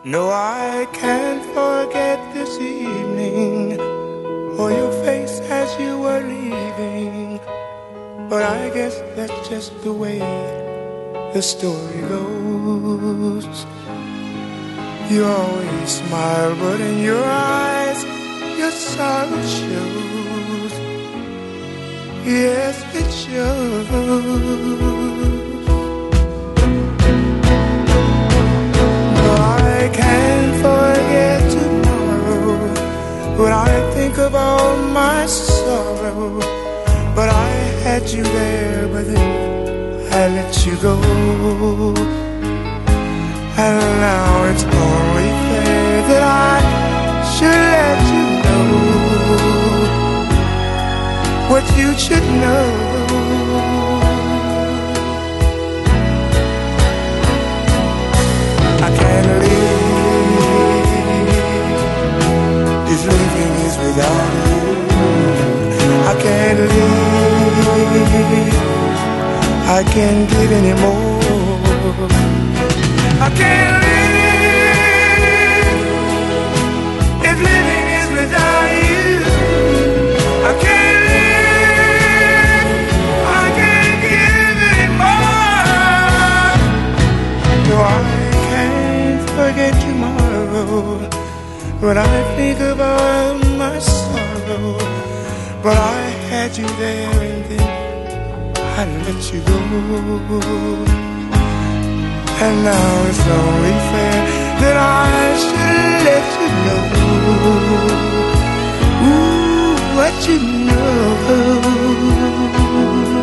No, I can't forget this evening or your face as you were leaving. But I guess that's just the way the story goes. You always smile, but in your eyes your sorrow shows. Yes, it shows. No, I can't forget tomorrow when I think of all my sorrow. But I had you there, but then I let you go. And now it's only fair that I should let you know what you should know. I can't live if living is without you. I can't live, I can't give anymore. I can't live if living is without you. I can't live, I can't give anymore. No, I can't forget tomorrow when I think about my sorrow. But I had you there and then I let you go. And now it's only fair that I should let you know what you know.